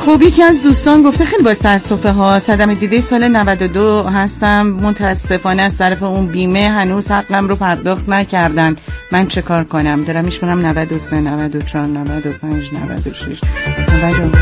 خب یکی از دوستان گفته خیلی باعث تاسفه ها، صدمه دیده سال 92 هستم، متاسفانه از طرف اون بیمه هنوز حقم رو پرداخت نکردن، من چه کار کنم؟ دارم میشمونم 93 94 95 96 97.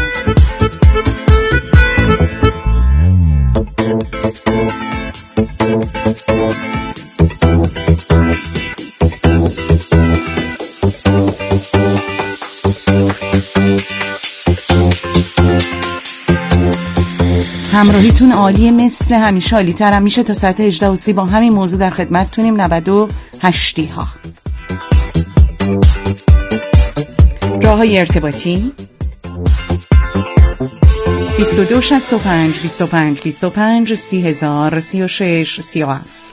همراهیتون عالیه، مثل همیشه عالی ترم میشه. تا ساعت 18:30 با همین موضوع در خدمتتونیم. 98 ها. راههای ارتباطی 2265 25 25 30,000 36 37.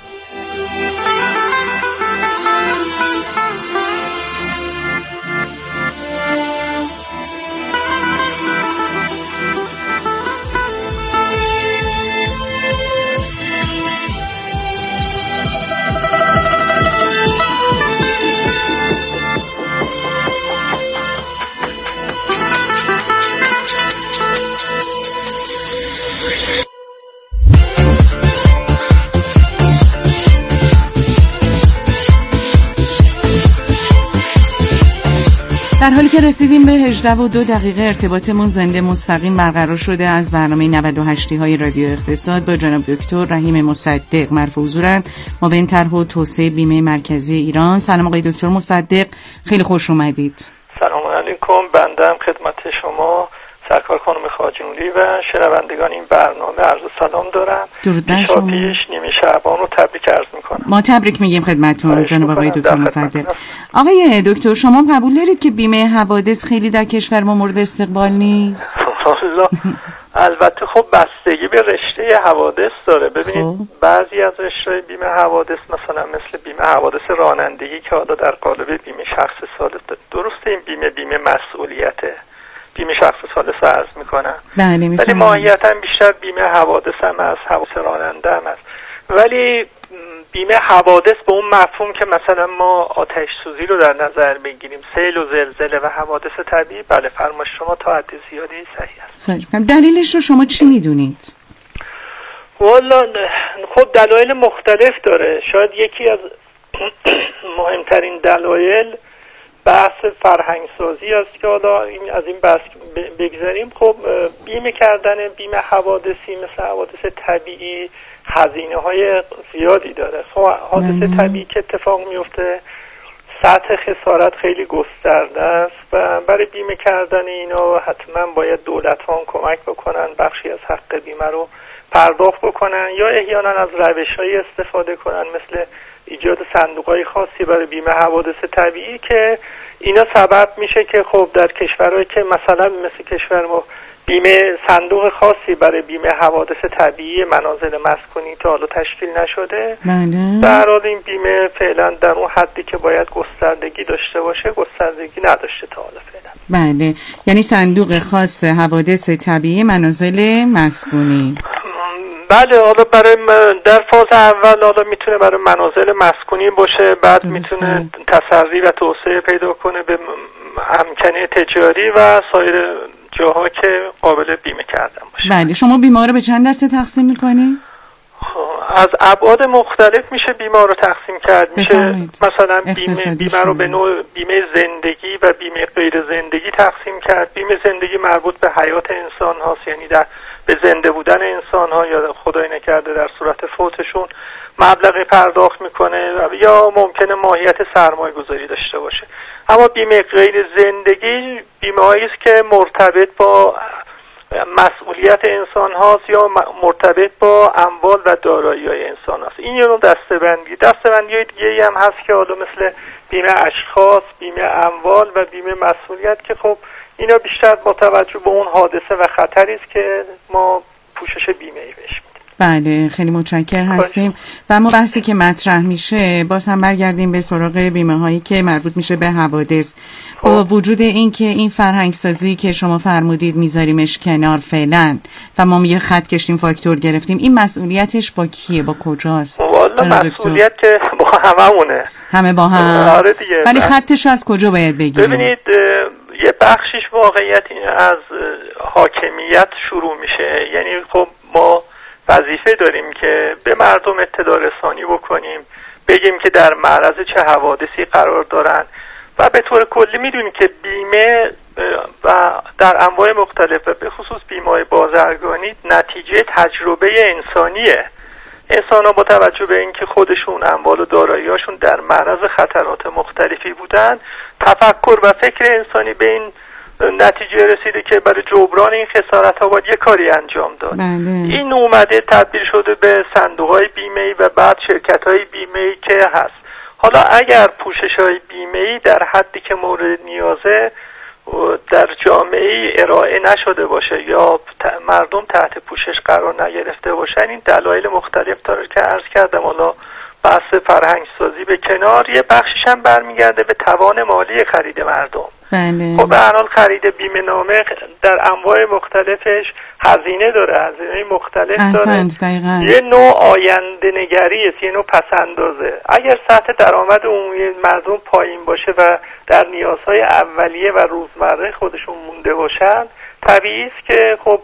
در حالی که رسیدیم به 18:02 ارتباطمون زنده مستقیم برقرار شده از برنامه 98 های رادیو اقتصاد با جناب دکتر رحیم مصدق مرفوع حضورند، معاون طرح و توسعه بیمه مرکزی ایران. سلام آقای دکتر مصدق، خیلی خوش اومدید. سلام علیکم، بنده خدمت شما سرکار خانم خواجولی و شنوندگان این برنامه عرض سلام دارم. درود بر شما. پیش نیمه شعبان رو تبریک عرض میکنم. ما تبریک میگیم خدمتتون جناب آقای دکتر مصدق. آقای دکتر شما قبول دارید که بیمه حوادث خیلی در کشور ما مورد استقبال نیست؟ والله البته خب بستگی به رشته حوادث داره. ببینید بعضی از رشته بیمه حوادث مثلا مثل بیمه حوادث رانندگی که حالا در قالب بیمه شخص ثالث درسته، این بیمه مسئولیته، بیمه شخص ثالث عرض میکنم، ولی ماهیتا بیشتر بیمه حوادث هم از حوادث راننده هم است. ولی بیمه حوادث به اون مفهوم که مثلا ما آتش سوزی رو در نظر بگیریم، سیل و زلزله و حوادث طبیعی، بله فرمایش شما تا حد زیادی صحیح است. دلیلش رو شما چی میدونید؟ والا خب دلایل مختلف داره. شاید یکی از مهمترین دلایل بحث فرهنگ سازی است که حالا از این بحث بگذاریم. خب بیمه کردن بیمه حوادثی مثل حوادث طبیعی هزینه های زیادی داره. خب حادثه طبیعی که اتفاق میفته سطح خسارت خیلی گسترده است و برای بیمه کردن اینا حتما باید دولت ها کمک بکنن، بخشی از حق بیمه رو پرداخت بکنن یا احیانا از روش‌های استفاده کنن مثل ایجاد صندوق‌های خاصی برای بیمه حوادث طبیعی که اینا سبب میشه که خب در کشورهایی که مثلا مثل کشور ما بیمه صندوق خاصی برای بیمه حوادث طبیعی منازل مسکونی تا حالا تشکیل نشده، در حال این بیمه فعلا در اون حدی که باید گستردگی داشته باشه گستردگی نداشته تا حالا فعلا. بله، یعنی صندوق خاص حوادث طبیعی منازل مسکونی. بله، حالا برای در فاز اول حالا میتونه برای منازل مسکونی باشه، بعد میتونه تسری و توسعه پیدا کنه به امکنه تجاری و سایر جاها که قابل بیمه کردن باشه. بله، شما بیمه رو به چند دسته تقسیم میکنی؟ از ابعاد مختلف میشه بیمه رو تقسیم کرد. میشه مثلا بیمه رو به نوع بیمه زندگی و بیمه غیر زندگی تقسیم کرد. بیمه زندگی مربوط به حیات انسان هاست، یعنی به زنده بودن انسان ها یا خدای نکرده در صورت فوتشون مبلغی پرداخت میکنه یا ممکنه ماهیت سرمایه گذاری داشته باشه. اما بیمه غیر زندگی بیمه هایی است که مرتبط با مسئولیت انسان هاست یا مرتبط با اموال و دارایی های انسان هاست. این یه نوع دسته‌بندی های دیگه هم هست که حالا مثل بیمه اشخاص، بیمه اموال و بیمه مسئولیت که خب اینا بیشتر با توجه به اون حادثه و خطری است که ما پوشش بیمه‌ای بهش میدیم. بله، خیلی متشکر هستیم. و اما بحثی که مطرح میشه باز هم برگردیم به سراغ بیمه هایی که مربوط میشه به حوادث. با وجود این که این فرهنگ سازی که شما فرمودید میذاریمش کنار فعلا و ما یه خط کشیم فاکتور گرفتیم، این مسئولیتش با کیه، با کجاست؟ والا مسئولیت که با هممونه، همه با هم. آره دیگه. ولی خطش از کجا باید بگیریم؟ ببینید یه بخشش واقعیت از حاکمیت شروع میشه. یعنی خب ما وظیفه داریم که به مردم اطلاع رسانی بکنیم، بگیم که در معرض چه حوادثی قرار دارن و به طور کلی میدونیم که بیمه و در انواع مختلف و به خصوص بیمه بازرگانی نتیجه تجربه انسانیه. انسان ها با توجه به اینکه خودشون اموال و دارایی‌هاشون در معرض خطرات مختلفی بودن، تفکر و فکر انسانی به این نتیجه رسیده که برای جبران این خسارت ها باید یه کاری انجام داد. این اومده تبدیل شده به صندوق‌های بیمه‌ای و بعد شرکت‌های بیمه‌ای که هست. حالا اگر پوشش‌های بیمه‌ای در حدی که مورد نیازه در جامعه ارائه نشده باشه یا مردم تحت پوشش قرار نگرفته باشن، این دلایل مختلف داره که عرض کردم. حالا بحث فرهنگ سازی به کنار، یه بخشش هم برمیگرده به توان مالی خرید مردم. خب به هر حال خرید بیمه نامه در انواع مختلفش هزینه داره، هزینه مختلف داره. یه نوع آینده نگری است، یه نوع پسندازه. اگر سطح درآمد عمومی مردم پایین باشه و در نیازهای اولیه و روزمره خودشون مونده باشن، طبیعی است که خب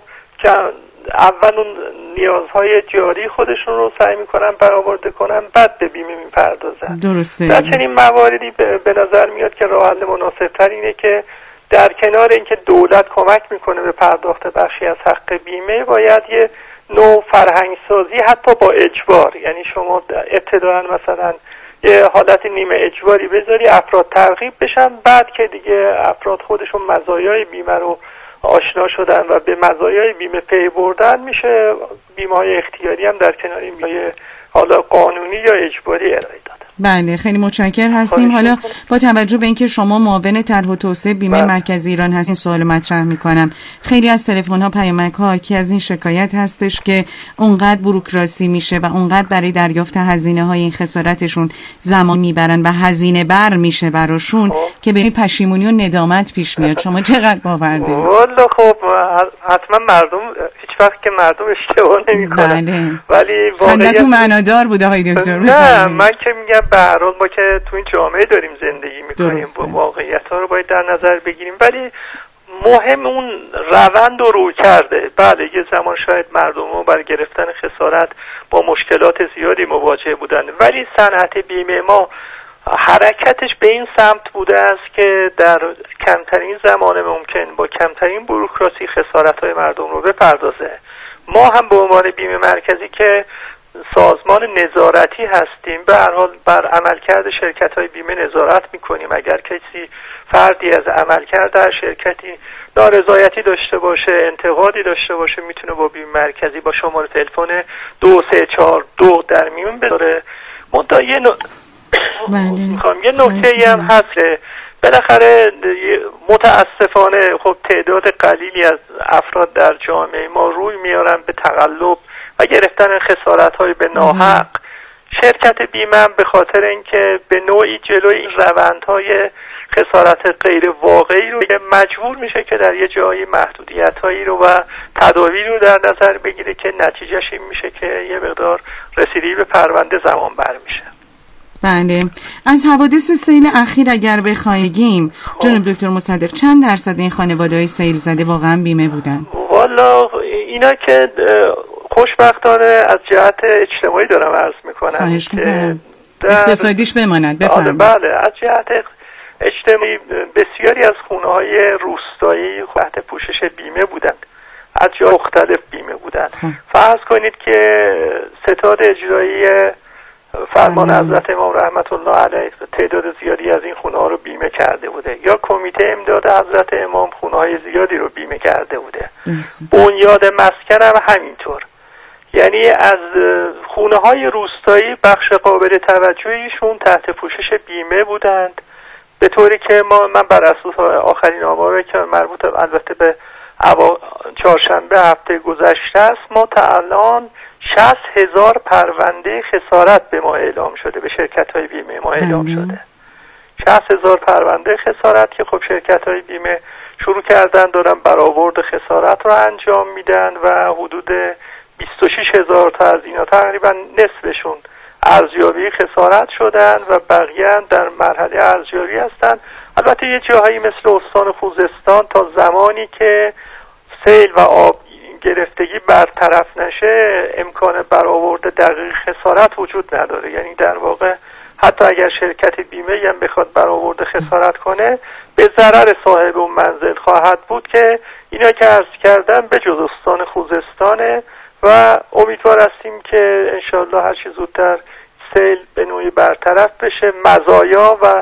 اول اون نیازهای جاری خودشون رو سعی میکنن برآورده کنن، بعد به بیمه میپردازن. درسته. در چنین مواردی به نظر میاد که راه حل مناسب‌تر اینه که در کنار اینکه دولت کمک میکنه به پرداخت بخشی از حق بیمه، باید یه نوع فرهنگ سازی حتی با اجبار، یعنی شما ابتداً مثلا یه حالت نیمه اجباری بذاری، افراد ترغیب بشن، بعد که دیگه افراد خودشون مزایای بیمه رو آشنا شدن و به مزایای بیمه پی بردن، میشه بیمه‌های اختیاری هم در کنار این بیمه حالا قانونی یا اجباری ارائه داد. بله، خیلی متشکرم هستیم. حالا با توجه به اینکه شما معاون طرح و توسعه بیمه مرکزی ایران هستین، سوال مطرح میکنم. خیلی از تلفن ها، پیامک ها حاکی از این شکایت هستش که اونقدر بوروکراسی میشه و اونقدر برای دریافت هزینه های این خسارتشون زمان میبرن و هزینه بر میشه براشون که به پشیمونی و ندامت پیش میاد. شما چقدر باور دارید؟ والا خب حتما مردم هیچ وقت که مردم اشتباه نمیکنن. بله. ولی واقعا معنادار بوده های دکتر. نه، من که میگم به هر حال ما که تو این جامعه داریم زندگی میکنیم، واقعیت ها رو باید در نظر بگیریم، ولی مهم اون روند رو رو کرده. بله، یه زمان شاید مردم ها برای گرفتن خسارت با مشکلات زیادی مواجه بودن، ولی صنعت بیمه ما حرکتش به این سمت بوده است که در کمترین زمان ممکن با کمترین بوروکراسی خسارت‌های مردم رو بپردازه. ما هم به عنوان بیمه مرکزی که سازمان نظارتی هستیم، به هر حال بر عملکرد شرکت‌های بیمه نظارت می‌کنیم. اگر کسی فردی از عملکرد در شرکتی نارضایتی داشته باشه، انتقادی داشته باشه، میتونه با بیمه مرکزی با شماره تلفن 2342 در میون بذاره. منتها یه نکته‌ای هم هست، بالاخره متاسفانه خب تعداد قلیلی از افراد در جامعه ما روی میارن به تقلب و گرفتن خسارت‌های به ناحق. شرکت بیمه هم به خاطر اینکه به نوعی جلوی این روندهای خسارت غیر واقعی رو مجبور میشه که در یه جایی محدودیت‌هایی رو و تداوی رو در نظر بگیره که نتیجهش این میشه که یه مقدار رسیدگی به پرونده زمان بر میشه. بله. از حوادث سیل اخیر اگر بخوایم جناب دکتر مصدق، چند درصد این خانواده‌های سیل زده واقعا بیمه بودن؟ والا اینا که خوشبختانه از جهت اجتماعی دارم عرض میکنم که اقتصادیش بماند. بفرمایید. بله، از جهت اجتماعی بسیاری از خونه‌های روستایی تحت پوشش بیمه بودند، از جای مختلف بیمه بودند. فرض کنید که ستاد اجرایی فرمان حضرت امام رحمت الله علیه تعداد زیادی از این خونه ها رو بیمه کرده بوده، یا کمیته امداد حضرت امام خونه های زیادی رو بیمه کرده بوده. بنیاد مسکن هم همینطور. یعنی از خونه های روستایی بخش قابل توجهیشون تحت پوشش بیمه بودند، به طوری که من بر اساس آخرین آمار که مربوط البته به چهارشنبه هفته گذشته است، ما تا الان 60,000 پرونده خسارت به ما اعلام شده، به شرکت‌های بیمه ما اعلام شده. 60,000 پرونده خسارت که خب شرکت‌های بیمه شروع کردن دارن برآورد خسارت رو انجام میدن و حدود 26,000 تا از اینا تقریبا نصفشون ارزیابی خسارت شدن و بقیه در مرحله ارزیابی هستن. البته یه جاهایی مثل استان خوزستان تا زمانی که سیل و آب گرفتگی برطرف نشه امکان برآورد دقیق خسارت وجود نداره. یعنی در واقع حتی اگر شرکت بیمه هم بخواد برآورد خسارت کنه به ضرر صاحب اون منزل خواهد بود که اینا که عرض کردم به جز استان خوزستانه و امیدوار هستیم که انشالله هر چه زودتر سیل به نوعی برطرف بشه، مزایا و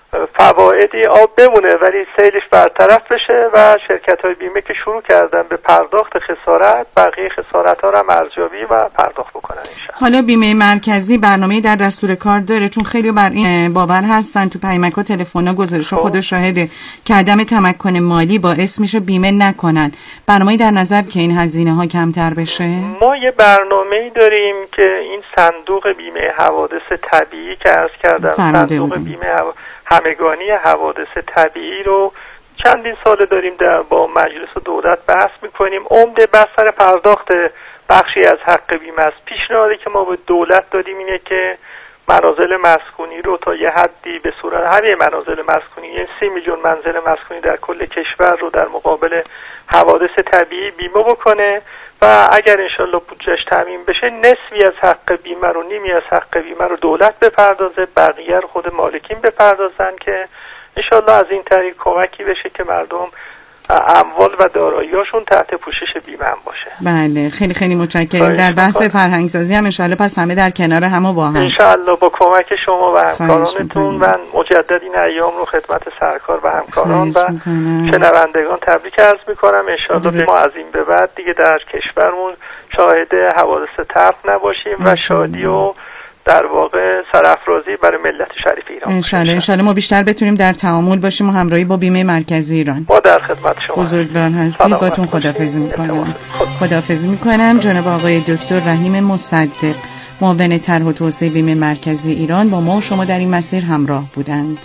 فوایدی آب بمونه ولی سیلش برطرف بشه و شرکت‌های بیمه که شروع کردن به پرداخت خسارت بقیه خسارت‌ها را ارزیابی و پرداخت بکنن انشالله. حالا بیمه مرکزی برنامه‌ای در دستور کار داره؟ چون خیلی بر این باور هستن تو پیامک‌ها تلفن‌ها گزارش خود شاهده که عدم تمکن مالی باعث میشه بیمه نکنن. برنامه‌ای در نظر که این هزینه‌ها کمتر بشه؟ ما یه برنامه‌ای داریم که این صندوق بیمه حوادث طبیعی که عرض کردم، صندوق بیمه همگانی حوادث طبیعی رو چندین ساله داریم با مجلس دولت بحث میکنیم. عمده بحث سر پرداخت بخشی از حق بیمه است. پیشنهادی که ما به دولت دادیم اینه که منازل مسکونی رو تا یه حدی به صورت همه منازل مسکونی، یعنی 30 میلیون منزل مسکونی در کل کشور رو در مقابل حوادث طبیعی بیمه بکنه و اگر انشالله بودجهش تامین بشه نصفی از حق بیمه رو، نیمی از حق بیمه رو دولت بپردازه، بقیه رو خود مالکین بپردازن که انشالله از این طریق کمکی بشه که مردم اموال و دارایی‌هاشون تحت پوشش بیمه هم باشه. بله خیلی خیلی متشکرم. در بحث فرهنگسازی هم انشالله پس همه در کنار هم و با هم انشالله با کمک شما و همکارانتون و مجدد این ایام رو خدمت سرکار و همکاران و شنوندگان تبریک عرض میکنم. انشالله ما از این به بعد دیگه در کشورمون شاهد حوادث تلخ نباشیم و شادی و در واقع سرافرازی برای ملت شریف ایران. انشالله ما بیشتر بتونیم در تعامل باشیم و همراهی با بیمه مرکزی ایران. ما در خدمت شما. بزرگوار هستید. باتون خداحافظی میکنم. خداحافظی میکنم. جناب آقای دکتر رحیم مصدق، معاون طرح و توسعه بیمه مرکزی ایران، با ما و شما در این مسیر همراه بودند.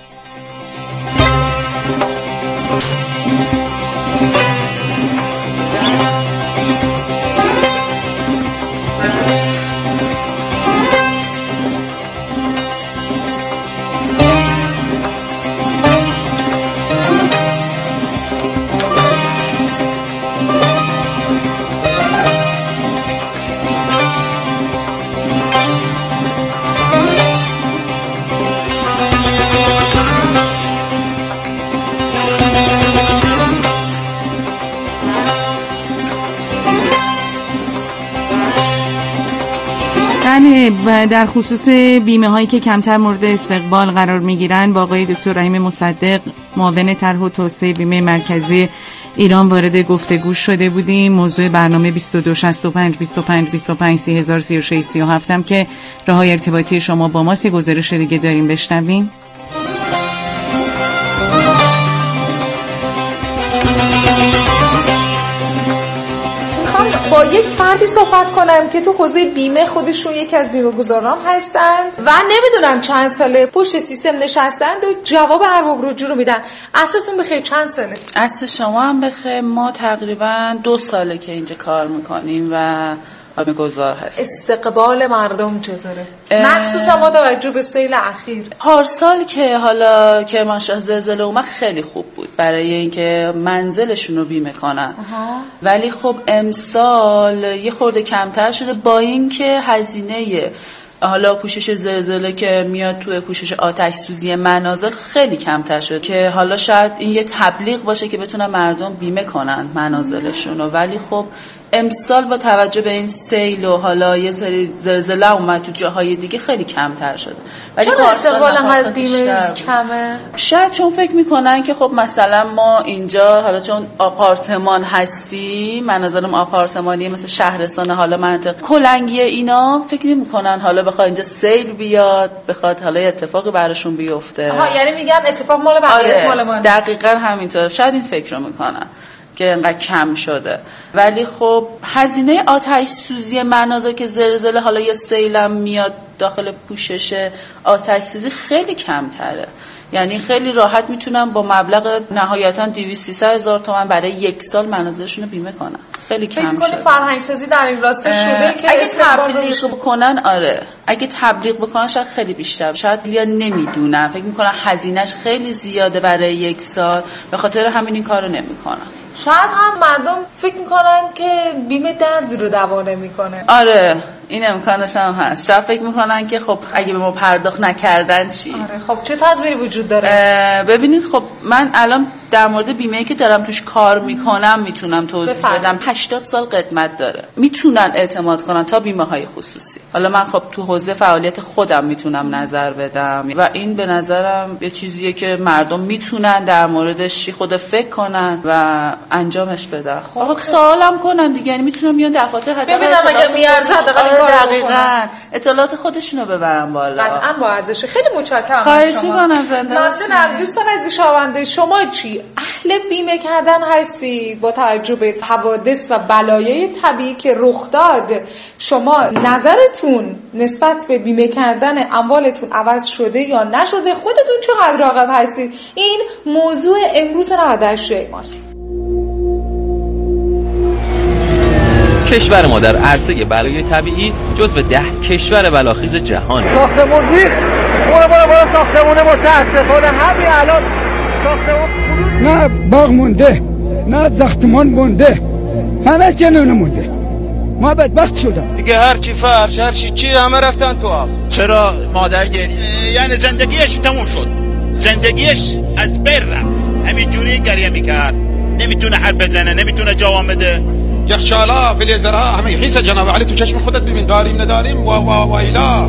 در خصوص بیمه هایی که کمتر مورد استقبال قرار می گیرن با آقای دکتر رحیم مصدق، معاون طرح و توسعه بیمه مرکزی ایران وارد گفتگو شده بودیم. موضوع برنامه 2265 25 25 3036 37 هم که راههای ارتباطی شما با ما. سی گزارش دیگه داریم، بشنویم. با یک فردی صحبت کنم که تو حوزه بیمه خودشون یکی از بیمه گذاران هستند و نمیدونم چند ساله پشت سیستم نشستند و جواب ارباب رجوع رو میدن. عصرتون بخیر. چند ساله؟ عصر شما هم بخیر. ما تقریبا 2 ساله که اینجا کار میکنیم و بیمه گذار هست. استقبال مردم چطوره؟ مخصوصا با توجه به سیل اخیر. پارسال که حالا کرمانشاه زلزله اومد خیلی خوب بود برای اینکه منزلشون رو بیمه کنن. ولی خب امسال یه خورده کمتر شده با اینکه هزینه حالا پوشش زلزله که میاد توی پوشش آتش سوزی منازل خیلی کمتر شد که حالا شاید این یه تبلیغ باشه که بتونن مردم بیمه کنن منازلشون رو. ولی خب امسال با توجه به این سیل و حالا یه سری زلزله اومد تو جاهای دیگه خیلی کمتر شده. ولی چرا استقبال از بیمه کمه؟ شاید چون فکر میکنن که خب مثلا ما اینجا حالا چون آپارتمان هستی، منازلم آپارتمانی مثل شهرستان حالا منطقه کلنگی اینا، فکر نمیکنن حالا بخواد اینجا سیل بیاد بخواد حالا اتفاقی براشون بیفته. یعنی میگن اتفاق مال بقیه مال ما. دقیقاً همینطور. شاید این فکر رو میکنن که اینقدر کم شده. ولی خب هزینه آتش سوزی منازل که زلزله حالا یه سیلم میاد داخل پوشش آتش سوزی خیلی کمتره. یعنی خیلی راحت میتونن با مبلغ نهایتاً 200-300 هزار تومان برای 1 سال منازلشون رو بیمه کنن. خیلی کم شده. فرهنگ سازی در این راسته شده که اگه تبلیغ بکنن، آره اگه تبلیغ بکنن شاید خیلی بیشتر، شاید یا نمیدونن، فکر میکنن هزینه‌اش خیلی زیاده برای 1 سال، به خاطر همین این کارو نمیکنن. شاید هم مردم فکر میکنن که بیمه دردی رو دوا نمیکنه. آره این امکانش هم هست. شاید فکر میکنن که خب اگه به ما پرداخت نکردن چی؟ آره خب چه تضمینی وجود داره؟ ببینید خب من الان در مورد بیمه‌ای که دارم توش کار میکنم میتونم توضیح بدم. 80 سال قدمت داره، میتونن اعتماد کنن تا بیمه‌های خصوصی. حالا من خب تو حوزه فعالیت خودم میتونم نظر بدم و این به نظرم یه چیزیه که مردم میتونن در موردش خود فکر کنن و انجامش بدن. خب سوالم کنن دیگه، یعنی میتونن بیان دفاتر حتی ببینم اگه میارزه دقیقاً اطلاعات خودشونو ببرن بالا. قطعاً با ارزشه. خیلی متشکرم. خواهش می‌کنم. زنده باشید. دوستان عزیز شنونده، شما چی اهل بیمه کردن هستید با توجه به حوادث و بلایای طبیعی که رخ داد؟ شما نظرتون نسبت به بیمه کردن اموالتون عوض شده یا نشده؟ خودتون چقدر راغب هستید؟ این موضوع امروز 98 ماست. کشور ما در عرصه بلای طبیعی جزو 10 کشور بلاخیز جهان. ساختمون ریخت. برو ساختمون متاسفانه همین الان ساختمون نه باغ مونده، نه زختمان مونده، همه جنون مونده. ما بدبخت شدم دیگه. هر چی فرش، هر چی همه رفتن تو آب. چرا مادر گریه؟ یعنی زندگیش تموم شد، زندگیش از بر رفت. همینجوری گریه میکرد، نمیتونه حرف بزنه، نمیتونه جواب بده. یخچالا فی الزراعه همه خیس جناب علی، تو چشم خودت ببین، داریم نداریم و ایلا.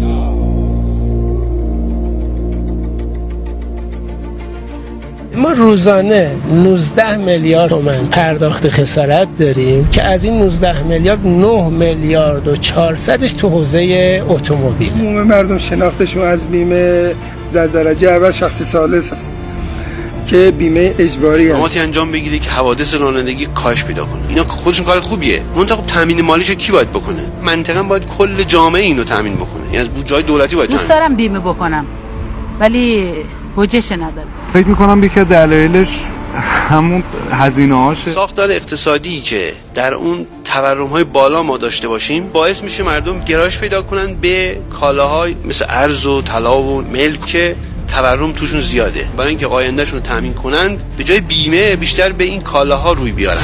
ما روزانه 19 میلیارد تومان پرداخت خسارت داریم که از این 19 میلیارد 9 میلیارد و 400ش تو حوزه اتومبیل. عموم مردم شناختشون از بیمه در درجه اول شخصی ثالث است که بیمه اجباری است. اقداماتی انجام بگیری که حوادث رانندگی کاهش پیدا کنه. اینا خودشون کار خوبیه. منتها تامین مالیشو کی باید بکنه؟ منطقاً باید کل جامعه اینو تامین بکنه. یعنی از بودجه دولتی باید دوست دارم بیمه بکنم ولی بودجهش ندارم. فکر می‌کنم یکی از دلایلش همون هزینه‌هاشه. ساختار اقتصادی که در اون تورم‌های بالا ما داشته باشیم باعث میشه مردم گرایش پیدا کنن به کالاهای مثل ارز و طلا و ملک که تورم توشون زیاده. برای اینکه آیندهشون رو تامین کنند به جای بیمه بیشتر به این کالاها روی بیارن.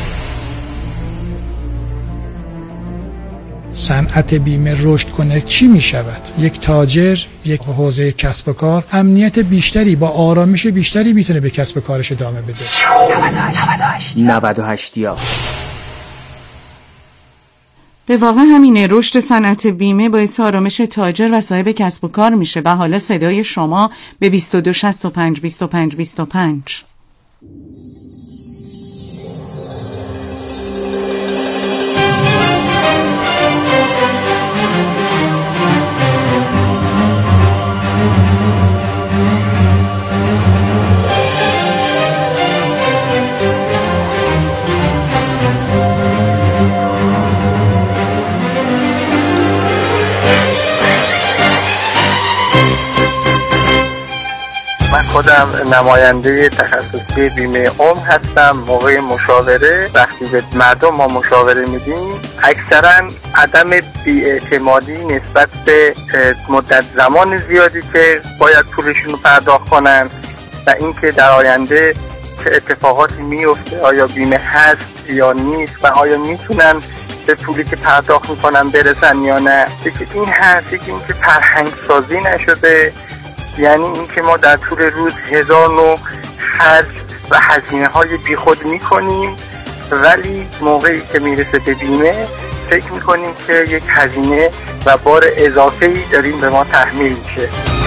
صنعت بیمه رشد کنه چی می شود؟ یک تاجر، یک حوزه کسب و کار امنیت بیشتری با آرامش بیشتری میتونه به کسب و کارش ادامه بده. 98 به واقع همینه، رشد صنعت بیمه باعث آرامش تاجر و صاحب کسب و کار میشه. و حالا صدای شما به 2265 25 25. خودم نماینده تخصصی بیمه عمر هستم. موقع مشاوره وقتی به مردم ما مشاوره میدیم اکثرا عدم بی‌اعتمادی نسبت به مدت زمان زیادی که باید پولشون رو پرداخت کنن و اینکه در آینده چه اتفاقاتی میفته، آیا بیمه هست یا نیست و آیا میتونن به پولی که پرداخت میکنن برسن یا نه. یکی این هست، یکی اینکه فرهنگ سازی نشده، یعنی اینکه ما در طول روز 1000 نوع خرج و هزینه های بی خود میکنیم ولی موقعی که میرسه به بیمه فکر میکنیم که یک هزینه و بار اضافه‌ای داریم به ما تحمیل میشه.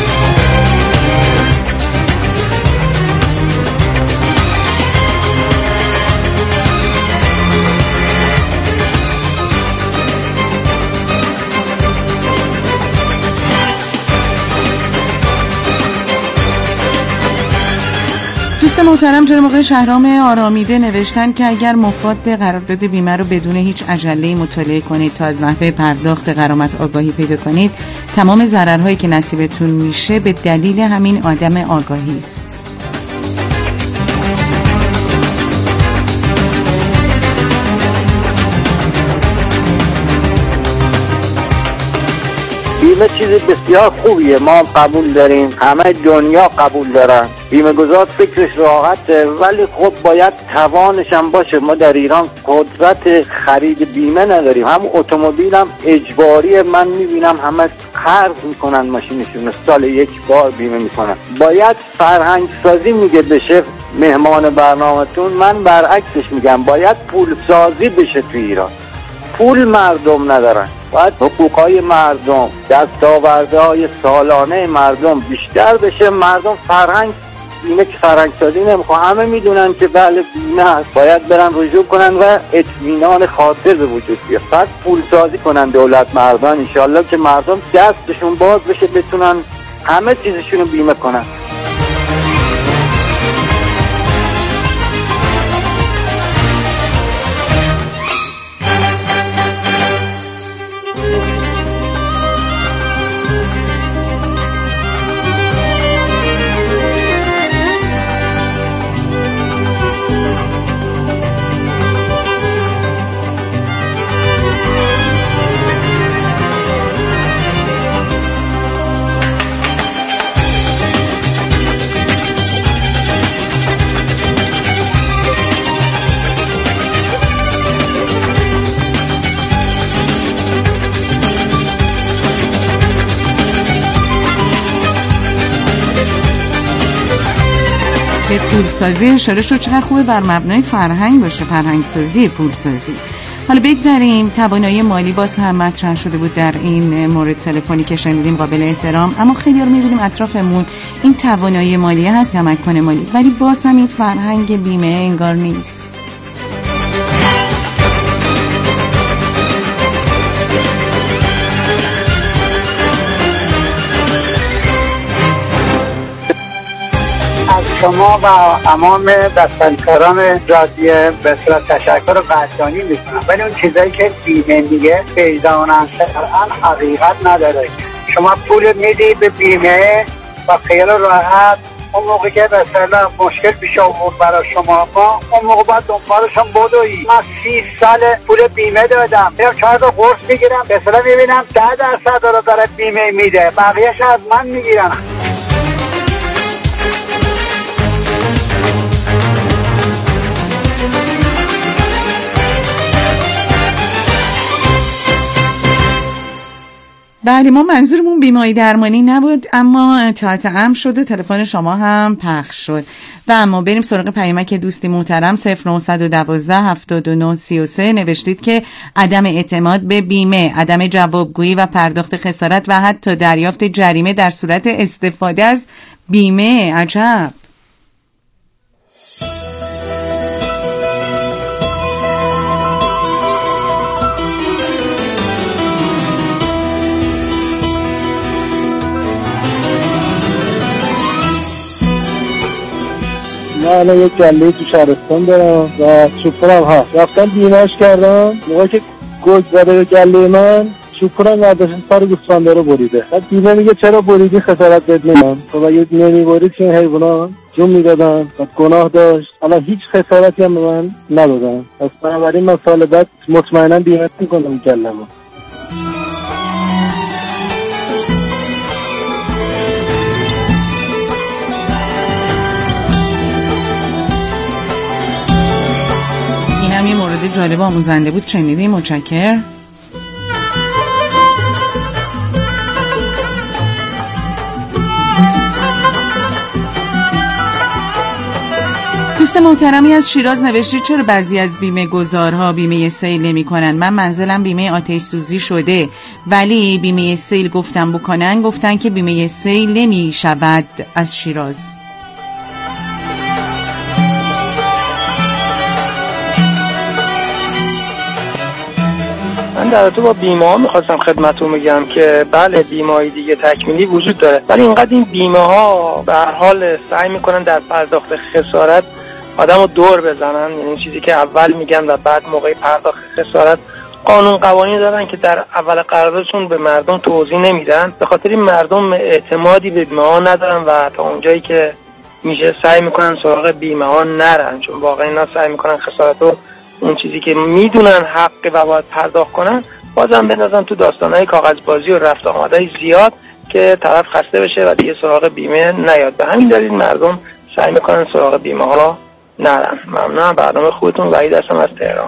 دوست محترم جناب آقای شهرام آرامیده نوشتن که اگر مفاد قرارداد بیمه رو بدون هیچ عجله‌ای مطالعه کنید تا از نحوه پرداخت غرامت آگاهی پیدا کنید، تمام ضررهایی که نصیبتون میشه به دلیل همین عدم آگاهی است. بیمه چیز بسیار خوبیه، ما هم قبول داریم، همه دنیا قبول دارن. بیمه گذار فکرش راحته، ولی خب باید توانش هم باشه. ما در ایران قدرت خرید بیمه نداریم. هم اتومبیل هم اجباریه، من میبینم همه قرض میکنن ماشینشون، سال یک بار بیمه میکنن. باید فرهنگ سازی میگه بشه مهمان برنامه‌تون، من برعکسش میگم باید پول سازی بشه تو ایران. پول مردم ندارن، باید حقوقهای مردم، دستاوردهای سالانه مردم بیشتر بشه. مردم فرهنگ بیمه که فرهنگ سازی نمیخواه، همه میدونن که بله بیمه هست، باید برن رجوع کنن و اطمینان خاطر به وجود بیاد. پس پول سازی کنن دولت مردم، انشالله که مردم دستشون باز بشه بتونن همه چیزشون رو بیمه کنن. پولسازی اشاره شد چقدر خوبه بر مبنای فرهنگ باشه، فرهنگ سازی پولسازی. حالا بگذاریم توانایی مالی باز هم مطرح شده بود در این مورد، تلفنی که شنیدیم قابل احترام، اما خیلی رو می‌بینیم اطرافمون این توانایی مالی هست، تمکن مالی، ولی باز هم این فرهنگ بیمه انگار نیست. شما و تمام دستانکاران رادیو به اصطلاح تشکر قدردانی میکنم، ولی اون چیزایی که بیمه میگه بیضانن شرعاً حقیقت نداره. شما پول میدی به بیمه و خیال راحت، اون موقع که به اصطلاح مشکل پیش آورد برای شما، ما اون موقع باید دنبالشون بدوی. من 30 سال پول بیمه دادم، میرم 4 تا قرص میگیرم، به اصطلاح میبینم 10% رو داره بیمه میده، بقیه‌اش از من میگیرن. بله، ما منظورمون بیماری درمانی نبود، اما تاتعم شد و تلفن شما هم پخش شد. و اما بریم سراغ پیامک دوستی محترم 0912 79 33. نوشتید که عدم اعتماد به بیمه، عدم جوابگویی و پرداخت خسارت و حتی دریافت جریمه در صورت استفاده از بیمه. عجب. من الان یک گله تو شهرستان دارم و چوب‌پرم هست، رفتم بیمه‌اش کردم، موقعی که گل زده به گله من چوب‌پرم برداشت سر گوسفنده رو بریده. بعد بیمه میگه چرا بریدی، خسارت بد نمیدم. خب اگه نمیبرید که این حیونا جون میدادن، بعد گناه داشت، الان هیچ خسارتی هم به من ندادن. پس بنابراین من سال بعد مطمئنا بیمه میکنم گله‌مو. یه مورد جالب آموزنده بود، شنیدیم. متشکر. دوست محترمی از شیراز نوشتید چرا بعضی از بیمه گذارها بیمه سیل نمی کنن؟ من منزلم بیمه آتش سوزی شده ولی بیمه سیل گفتن بکنن، گفتن که بیمه سیل نمی شود. از شیراز. من در رابطه با بیمه ها میخواستم خدمتتون بگم که بله بیمه های دیگه تکمیلی وجود داره، ولی اینقدر این بیمه ها به هر حال سعی میکنن در پرداخت خسارت آدم رو دور بزنن. یعنی چیزی که اول میگن و بعد موقع پرداخت خسارت قانون قوانین دارن که در اول قراردادشون به مردم توضیح نمیدن. به خاطر این مردم اعتمادی به بیمه ها ندارن و تا اونجایی که میشه سعی میکنن سراغ بیمه ها نرن، چون واقعا اینا سعی میکنن خسارت رو اون چیزی که میدونن حقه و باید پرداخت کنن بازم بندازن تو داستانهای کاغذبازی و رفت آمدهای زیاد که طرف خسته بشه و دیگه سراغ بیمه نیاد. به همین دلیل مردم سعی میکنن سراغ بیمه ها نرن. ممنونم. برنامه خوبتون. وحید هستم از تهران.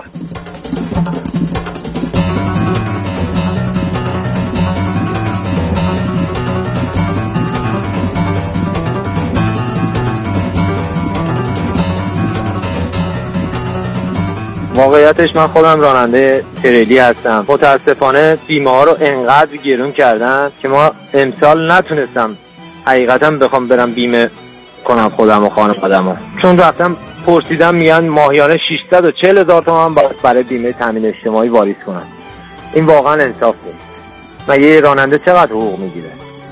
واقعیتش من خودم راننده تریلی هستم. متاسفانه بیمه ها رو انقدر گرون کردن که ما امسال نتونستم حقیقتا بخوام برم بیمه کنم خودم و خانواده‌مو، چون رفتم پرسیدم میگن ماهیانه 640,000 تومان باید برای بیمه تامین اجتماعی واریز کنم. این واقعا انصاف نیست. مگه یه راننده چقدر حقوق میگیره؟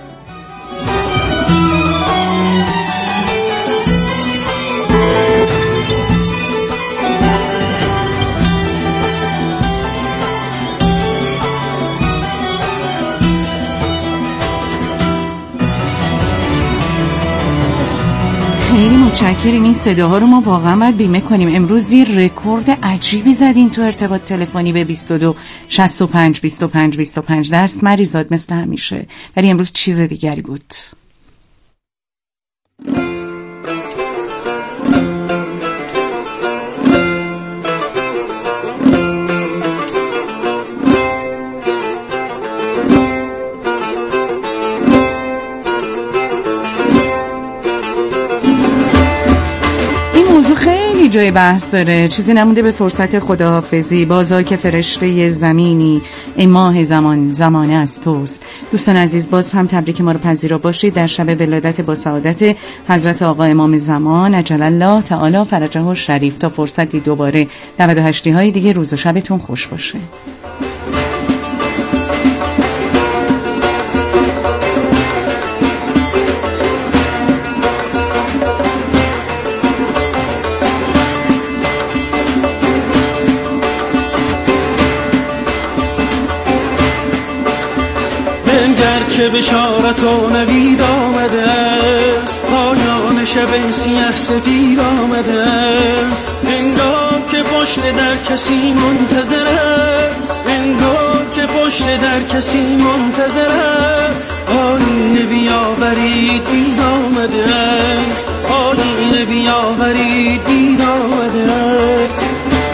خیلی متشکریم. این صداها رو ما واقعا باید بیمه کنیم. امروز یه رکورد عجیبی زدیم تو ارتباط تلفنی به 22 65 25 25. دست مریضات مثل همیشه، ولی امروز چیز دیگری بود. خیلی جای بحث داره. چیزی نمونده به فرصت خداحافظی. بازا که فرشته زمینی، ای ماه زمانه از توست. دوستان عزیز، باز هم تبریک ما رو پذیرا باشید در شب ولادت با سعادت حضرت آقا امام زمان عجل الله تعالی فرجه الشریف. تا فرصتی دوباره 98 های دیگه، روز و شبتون خوش باشه. چه بشارت و نوید آمده است، پایان شب سیاه سپید آمده است. انگار که پشت در کسی منتظر است، انگار که پشت در کسی منتظر است. آینه بیاورید دید آمده است، آینه بیاورید دید آمده است.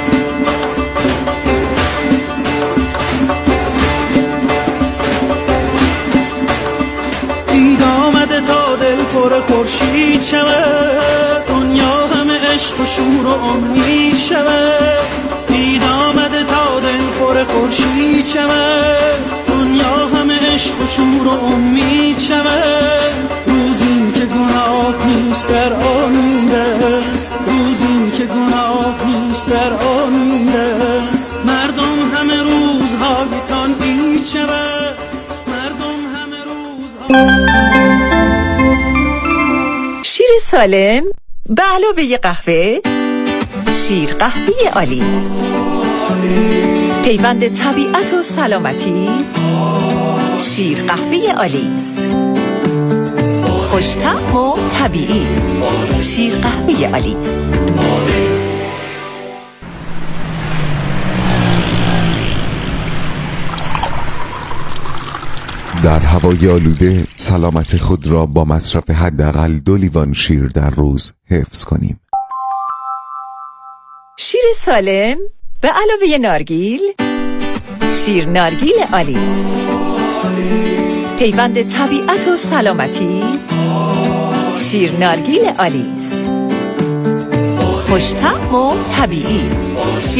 پر خورشید شود، دنیا همه عشق و شور و امید شود. دید آمده تا دل پر خورشید شود، دنیا همه عشق و شور و امید شود. روزی که گناه نیست در آن میرست، روزی که گناه نیست در آن میرست. مردم همه روزهایتان عید شود، مردم همه روزهای شیر سالم به علاوه قهوه، شیر قهوه آلیس، پیوند طبیعت و سلامتی. شیر قهوه آلیس، خوش‌طعم و طبیعی. شیر قهوه آلیس. در هوای آلوده سلامت خود را با مصرف حداقل 2 لیوان شیر در روز حفظ کنیم. شیر سالم به علاوه نارگیل، شیر نارگیل آلیس، پیوند طبیعت و سلامتی. شیر نارگیل آلیس، خوش‌طعم و طبیعی.